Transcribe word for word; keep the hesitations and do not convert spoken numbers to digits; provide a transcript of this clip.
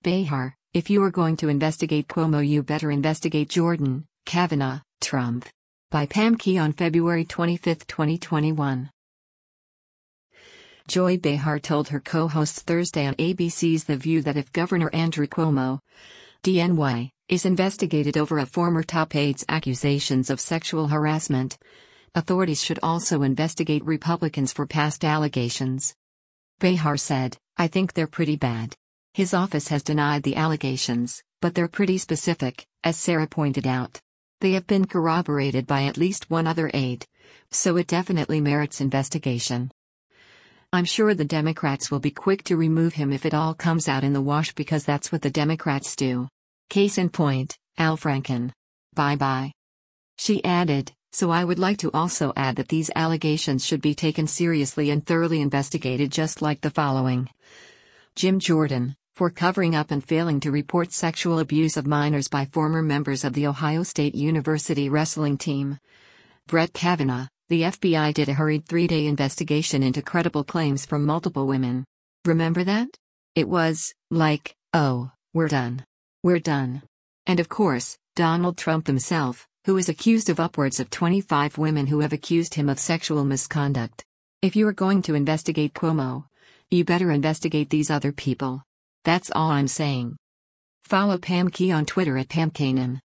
Behar, if you are going to investigate Cuomo, you better investigate Jordan, Kavanaugh, Trump. By Pam Key on February twenty-fifth, twenty twenty-one. Joy Behar told her co-hosts Thursday on A B C's The View that if Governor Andrew Cuomo, D N Y, is investigated over a former top aide's accusations of sexual harassment, authorities should also investigate Republicans for past allegations. Behar said, "I think they're pretty bad. His office has denied the allegations, but they're pretty specific," as Sarah pointed out. "They have been corroborated by at least one other aide, so it definitely merits investigation. I'm sure the Democrats will be quick to remove him if it all comes out in the wash, because that's what the Democrats do. Case in point, Al Franken. Bye-bye." She added, "So I would like to also add that these allegations should be taken seriously and thoroughly investigated, just like the following: Jim Jordan, for covering up and failing to report sexual abuse of minors by former members of the Ohio State University wrestling team. Brett Kavanaugh, the F B I did a hurried three-day investigation into credible claims from multiple women. Remember that? It was, like, oh, we're done. We're done." And of course, Donald Trump himself, who is accused of upwards of twenty-five women who have accused him of sexual misconduct. If you are going to investigate Cuomo, you better investigate these other people. That's all I'm saying. Follow Pam Key on Twitter at Pam Kanan.